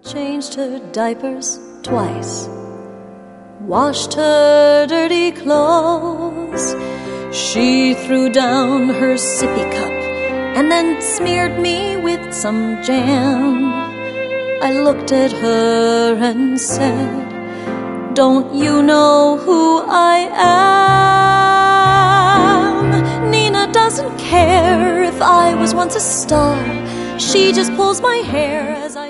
changed her diapers twice, washed her dirty clothes. She threw down her sippy cup and then smeared me with some jam. I looked at her and said, "Don't you know who I am? Nina doesn't care if I was once a star. She just pulls my hair as I